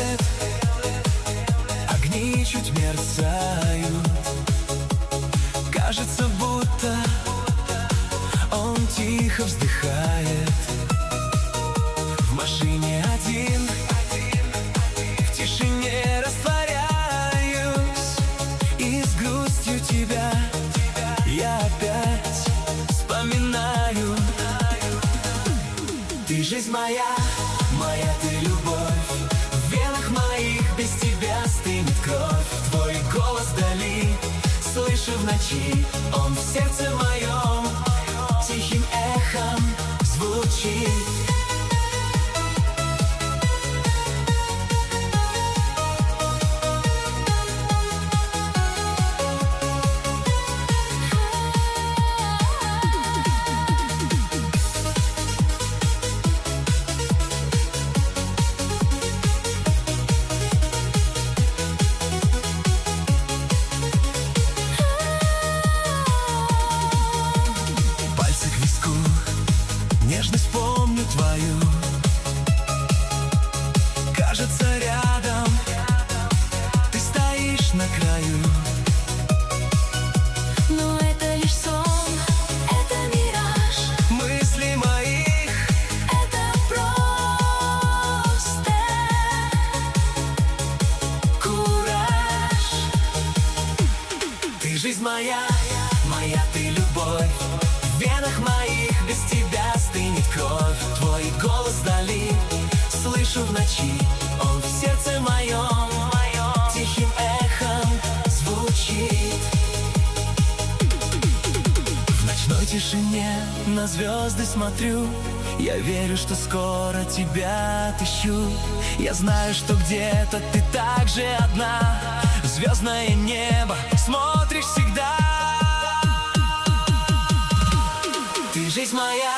огни чуть мерцают. Кажется, будто он тихо вздыхает. В машине один, в тишине растворяюсь, и с грустью тебя я опять вспоминаю. Ты жизнь моя, моя ты любовь. В венах моих без тебя стынет кровь. Твой голос вдали слышу в ночи, он в сердце моем тихим эхом звучит. Нежность помню твою. Кажется, рядом ты стоишь на краю. Но это лишь сон, это мираж. Мысли моих это просто кураж. Ты жизнь моя, моя ты любовь. В венах моих без тебя стынет кровь. Твой голос вдали слышу в ночи, он в сердце моем тихим эхом звучит. В ночной тишине на звезды смотрю. Я верю, что скоро тебя отыщу. Я знаю, что где-то ты так же одна. В звездное небо смотришь всегда. Ты жизнь моя,